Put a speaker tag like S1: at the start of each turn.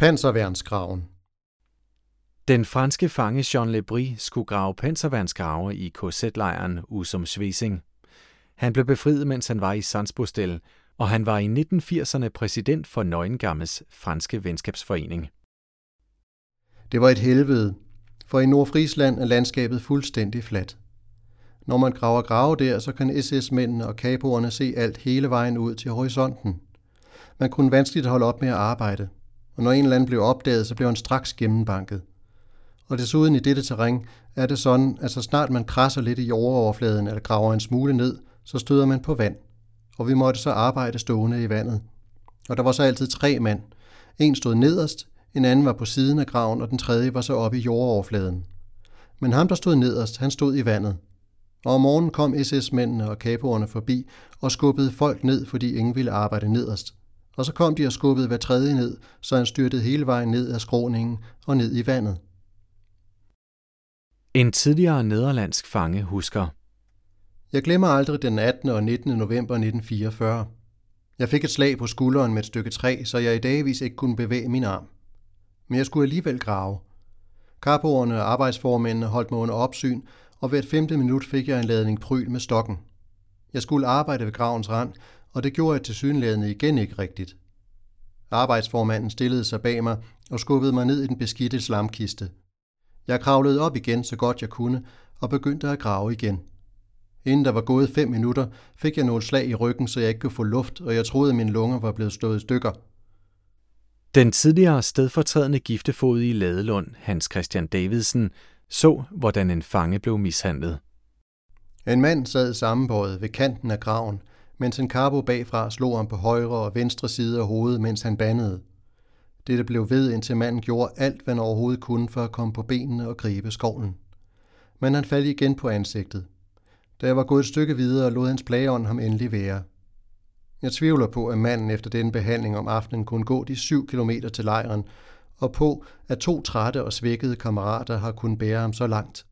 S1: Panserværnsgraven.
S2: Den franske fange Jean Lebris skulle grave panserværnsgrave i KZ-lejren Usum Schwesing. Han blev befriet, mens han var i Sandsbostel, og han var i 1980'erne præsident for Neuengammes franske venskabsforening.
S1: Det var et helvede, for i Nordfrisland er landskabet fuldstændig fladt. Når man graver grave der, så kan SS-mændene og kapoerne se alt hele vejen ud til horisonten. Man kunne vanskeligt holde op med at arbejde, og når en eller anden blev opdaget, så blev han straks gennembanket. Og desuden i dette terræn er det sådan, at så snart man krasser lidt i jordoverfladen eller graver en smule ned, så støder man på vand. Og vi måtte så arbejde stående i vandet. Og der var så altid 3 mand. En stod nederst, en anden var på siden af graven, og den tredje var så oppe i jordoverfladen. Men ham, der stod nederst, han stod i vandet. Og om morgenen kom SS-mændene og kapoerne forbi og skubbede folk ned, fordi ingen ville arbejde nederst. Og så kom de og skubbede hver tredje ned, så han styrtede hele vejen ned af skråningen og ned i vandet.
S2: En tidligere nederlandsk fange husker:
S1: Jeg glemmer aldrig den 18. og 19. november 1944. Jeg fik et slag på skulderen med et stykke træ, så jeg i dagvis ikke kunne bevæge min arm. Men jeg skulle alligevel grave. Kapoerne og arbejdsformændene holdt mig under opsyn, og hvert 5. minut fik jeg en ladning pryl med stokken. Jeg skulle arbejde ved gravens rand, og det gjorde jeg tilsyneladende igen ikke rigtigt. Arbejdsformanden stillede sig bag mig og skubbede mig ned i den beskidte slamkiste. Jeg kravlede op igen, så godt jeg kunne, og begyndte at grave igen. Inden der var gået 5 minutter, fik jeg nogle slag i ryggen, så jeg ikke kunne få luft, og jeg troede, at mine lunger var blevet slået i stykker.
S2: Den tidligere stedfortrædende giftefod i Ladelund, Hans Christian Davidsen, så, hvordan en fange blev mishandlet.
S1: En mand sad sammenbøjet ved kanten af graven, mens en kapo bagfra slog ham på højre og venstre side af hovedet, mens han bandede. Dette blev ved, indtil manden gjorde alt, hvad han overhovedet kunne for at komme på benene og gribe skovlen. Men han faldt igen på ansigtet. Da jeg var gået et stykke videre, lod hans plageånd ham endelig være. Jeg tvivler på, at manden efter denne behandling om aftenen kunne gå de 7 kilometer til lejren, og på, at 2 trætte og svækkede kammerater har kunnet bære ham så langt.